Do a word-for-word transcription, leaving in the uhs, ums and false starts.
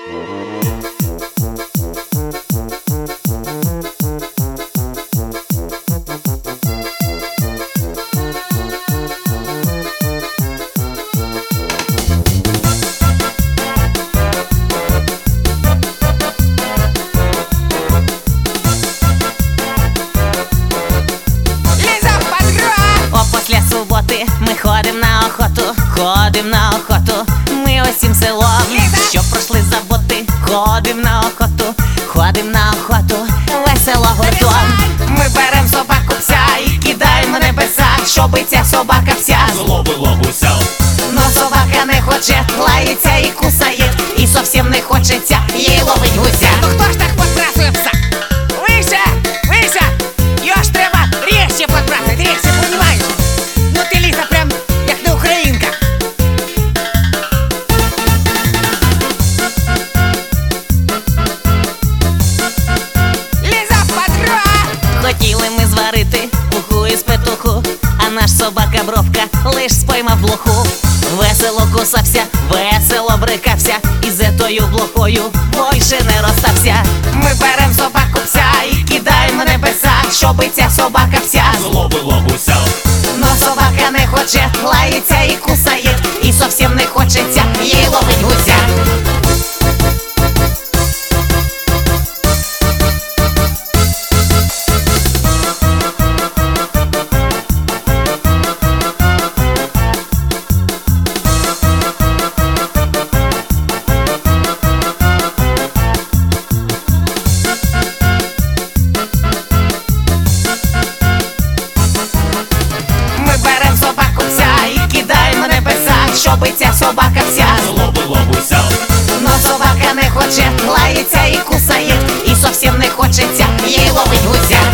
Ми ходим на охоту, ходим на охоту, ми усім селом, щоб пройшли заботи. Ходим на охоту, ходим на охоту, весело гуртом. Ми берем собаку пся і кидаємо небеса, щоби ця собака вся зловила гуся. Но собака не хоче, лається і кусає, і зовсім не хочеться їй ловить гуся. Ну хто ж так подбрасує пса? Вися, Вися, його ж треба різче подбрасувати, різче, понімаєш? Ну ти, Ліза, прям як не українка. Ліза, подгра! Хотіли ми зварити уху із петуху, а наш собака Бровка лиш споймав блоху. Весело кусався, весело брикався, і з етою блохою більше не розстався. Ми берем собаку пся і кидаємо небеса, щоби ця собака вся зловила гуся. Но собака не хоче, лається і кусає, і зовсім не хочеться їй ловить гуся. Щоби ця собака вся зловила гуся. Но собака не хоче, лається і кусає, і зовсім не хочеться їй ловить гуся.